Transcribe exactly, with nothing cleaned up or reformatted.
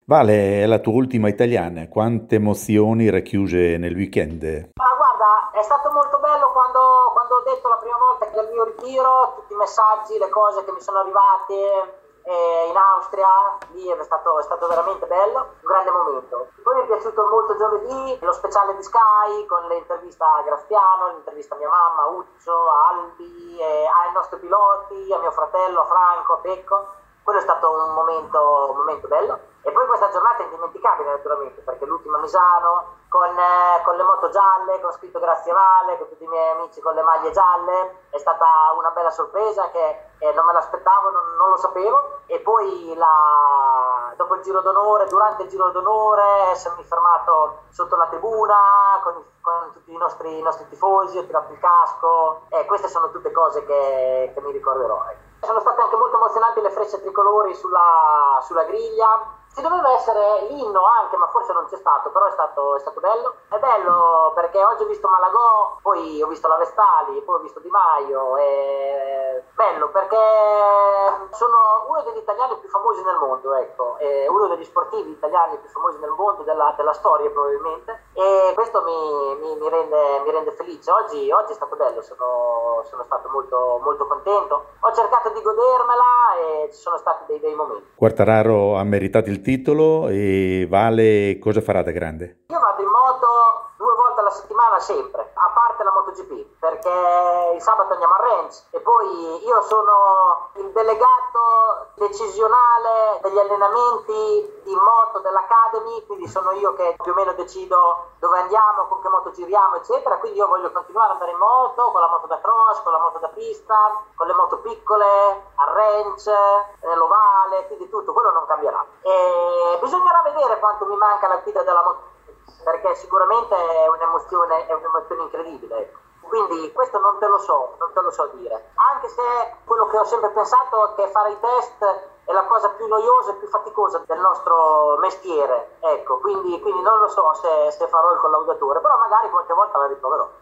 Vale, è la tua ultima italiana. Quante emozioni racchiuse nel weekend? Ma guarda, è stato molto bello quando, quando ho detto la prima volta che al mio ritiro, tutti i messaggi, le cose che mi sono arrivate eh, in Austria, lì è stato, è stato veramente bello, un grande momento. Poi mi è piaciuto molto giovedì lo speciale di Sky con l'intervista a Graziano, l'intervista a mia mamma, a Uccio, a Albi, eh, ai nostri piloti, a mio fratello, a Franco, a Pecco. Quello è stato un momento, un momento bello. E poi questa giornata è indimenticabile naturalmente, perché l'ultima a Misano, con, eh, con le moto gialle, con scritto grazie Vale, con tutti i miei amici con le maglie gialle, è stata una bella sorpresa che eh, non me l'aspettavo, non, non lo sapevo. E poi la, dopo il giro d'onore, durante il giro d'onore, essermi fermato sotto la tribuna con, con tutti i nostri, i nostri tifosi, ho tirato il casco, e queste sono tutte cose che, che mi ricorderò. Ecco. Sono state anche molto emozionanti le frecce tricolori sulla, sulla griglia. Ci doveva essere l'inno anche, ma forse non c'è stato, però è stato, è stato bello. È bello perché oggi ho visto Malagò, poi ho visto la Vestali, poi ho visto Di Maio. È bello perché sono uno degli italiani più famosi nel mondo, ecco, è uno degli sportivi italiani più famosi nel mondo, della, della storia probabilmente, e questo mi, mi, mi, rende, mi rende felice. Oggi, oggi è stato bello, sono, sono stato molto, molto contento. Ho cercato di godermela e ci sono stati dei bei momenti. Quartararo ha meritato il titolo e Vale cosa farà da grande? Io vado in moto due volte alla settimana sempre, a parte la MotoGP, perché il sabato andiamo a Ranch e poi io sono il delegato decisionale degli allenamenti in moto dell'Academy, quindi sono io che più o meno decido dove andiamo, con che moto giriamo, eccetera. Quindi io voglio continuare ad andare in moto, con la moto da cross, con la moto da pista, con le moto piccole, a Ranch, nell'ovale, quindi tutto, quello non cambierà. E bisognerà vedere quanto mi manca la guida della moto, perché sicuramente è un'emozione, è un'emozione incredibile, ecco. Quindi questo non te lo so, non te lo so dire. Anche se quello che ho sempre pensato è che fare i test è la cosa più noiosa e più faticosa del nostro mestiere, ecco, quindi, quindi non lo so se, se farò il collaudatore, però magari qualche volta la riproverò.